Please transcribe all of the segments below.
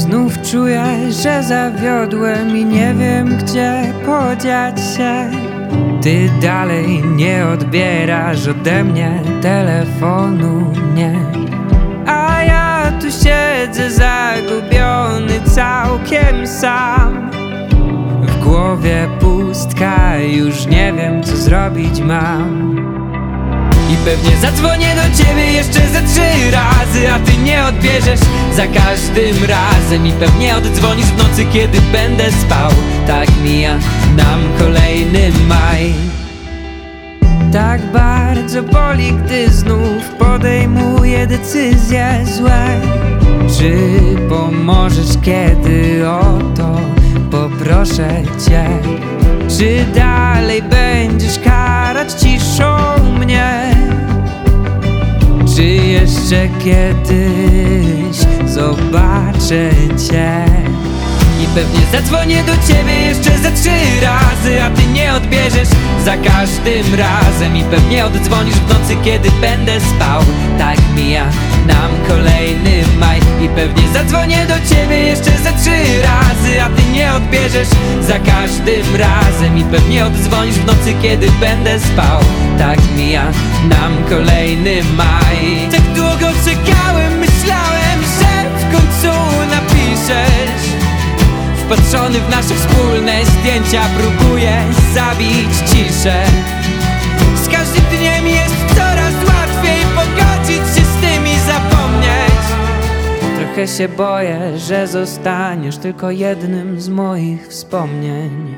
Znów czuję, że zawiodłem i nie wiem, gdzie podziać się. Ty dalej nie odbierasz ode mnie telefonu, nie. A ja tu siedzę zagubiony całkiem sam. W głowie pustka, już nie wiem, co zrobić mam. I pewnie zadzwonię do ciebie jeszcze ze 3 razy, a ty nie odbierzesz za każdym razem. I pewnie oddzwonisz w nocy, kiedy będę spał. Tak mija nam kolejny maj. Tak bardzo boli, gdy znów podejmuję decyzje złe. Czy pomożesz, kiedy o to poproszę cię? Czy dalej będziesz karać ciszą mnie? Czy jeszcze kiedyś zobaczę cię? I pewnie zadzwonię do ciebie jeszcze ze 3 razy, a ty nie odbierzesz za każdym razem. I pewnie oddzwonisz w nocy, kiedy będę spał. Tak mija nam kolejny maj. I pewnie zadzwonię do ciebie jeszcze ze 3 razy, a ty nie odbierzesz za każdym razem. I pewnie oddzwonisz w nocy, kiedy będę spał. Tak mija nam kolejny maj. Tak długo czekałem, myślałem, że w końcu napiszesz. Wpatrzony w nasze wspólne zdjęcia, próbuję zabić ciszę. Z każdym dniem jest coraz łatwiej pogodzić się z tym i zapomnieć. Trochę się boję, że zostaniesz tylko jednym z moich wspomnień.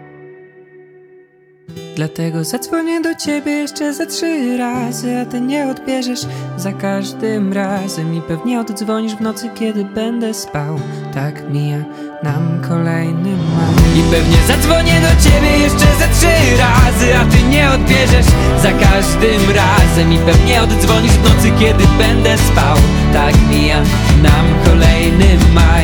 Dlatego zadzwonię do ciebie jeszcze ze 3 razy, a ty nie odbierzesz za każdym razem. I pewnie oddzwonisz w nocy, kiedy będę spał. Tak mija nam kolejny maj. I pewnie zadzwonię do ciebie jeszcze ze 3 razy, a ty nie odbierzesz za każdym razem. I pewnie oddzwonisz w nocy, kiedy będę spał. Tak mija nam kolejny maj.